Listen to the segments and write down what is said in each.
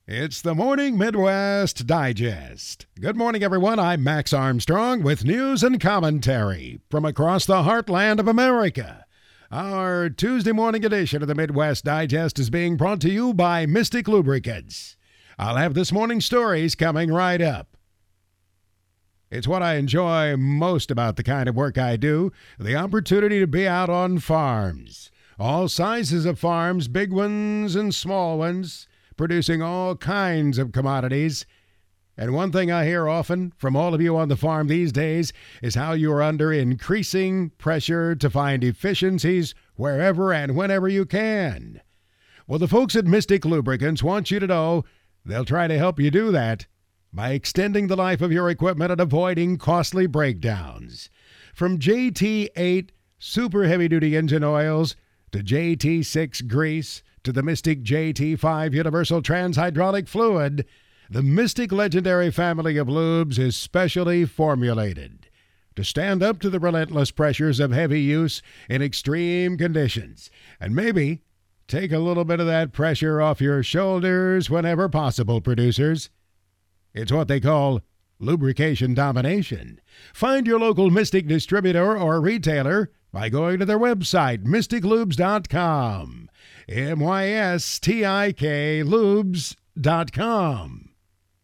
It's the Morning Midwest Digest. Good morning, everyone. I'm Max Armstrong with news and commentary from across the heartland of America. Our Tuesday morning edition of the Midwest Digest is being brought to you by Mystic Lubricants. I'll have this morning's stories coming right up. It's what I enjoy most about the kind of work I do, the opportunity to be out on farms. All sizes of farms, big ones and small ones, producing all kinds of commodities. And one thing I hear often from all of you on the farm these days is how you are under increasing pressure to find efficiencies wherever and whenever you can. Well, the folks at Mystic Lubricants want you to know they'll try to help you do that by extending the life of your equipment and avoiding costly breakdowns. From JT8 super heavy-duty engine oils to JT6 grease, to the Mystic JT5 Universal Trans-Hydraulic Fluid, the Mystic Legendary family of lubes is specially formulated to stand up to the relentless pressures of heavy use in extreme conditions, and maybe take a little bit of that pressure off your shoulders whenever possible, producers. It's what they call lubrication domination. Find your local Mystic distributor or retailer by going to their website, mysticlubes.com. MYSTIK lubes.com.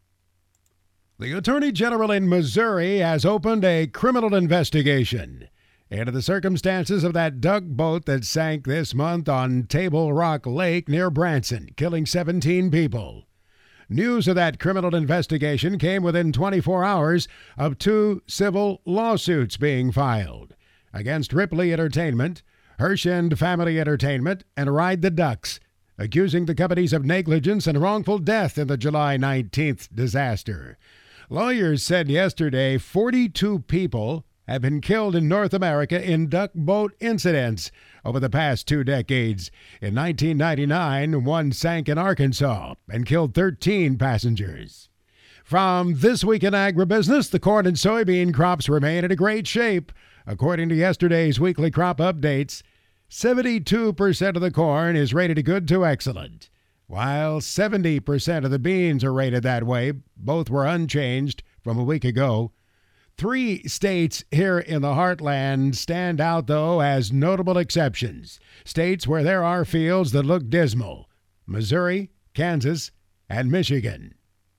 The Attorney General in Missouri has opened a criminal investigation into the circumstances of that duck boat that sank this month on Table Rock Lake near Branson, killing 17 people. News of that criminal investigation came within 24 hours of 2 civil lawsuits being filed against Ripley Entertainment, Hirschend Family Entertainment, and Ride the Ducks, accusing the companies of negligence and wrongful death in the July 19th disaster. Lawyers said yesterday 42 people have been killed in North America in duck boat incidents over the past 2 decades. In 1999, one sank in Arkansas and killed 13 passengers. From This Week in Agribusiness, the corn and soybean crops remain in a great shape. According to yesterday's weekly crop updates, 72% of the corn is rated good to excellent, while 70% of the beans are rated that way. Both were unchanged from a week ago. 3 states here in the heartland stand out, though, as notable exceptions. States where there are fields that look dismal: Missouri, Kansas, and Michigan.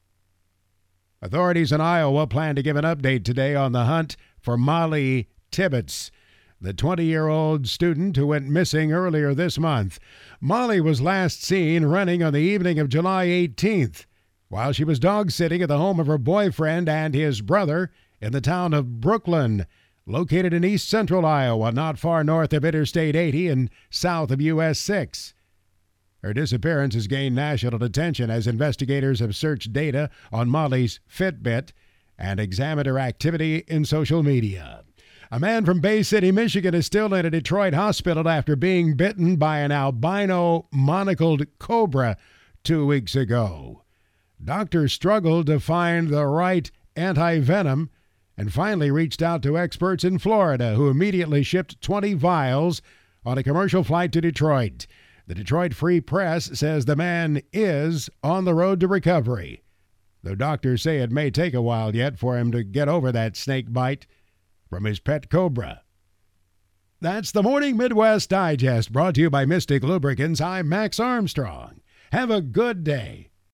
Authorities in Iowa plan to give an update today on the hunt for Molly Tibbetts, the 20-year-old student who went missing earlier this month. Molly was last seen running on the evening of July 18th while she was dog-sitting at the home of her boyfriend and his brother in the town of Brooklyn, located in east central Iowa, not far north of Interstate 80 and south of US 6. Her disappearance has gained national attention as investigators have searched data on Molly's Fitbit and examined her activity in social media. A man from Bay City, Michigan is still in a Detroit hospital after being bitten by an albino monocled cobra 2 weeks ago. Doctors struggled to find the right anti-venom and finally reached out to experts in Florida, who immediately shipped 20 vials on a commercial flight to Detroit. The Detroit Free Press says the man is on the road to recovery, though doctors say it may take a while yet for him to get over that snake bite from his pet cobra. That's the Morning Midwest Digest, brought to you by Mystic Lubricants. I'm Max Armstrong. Have a good day.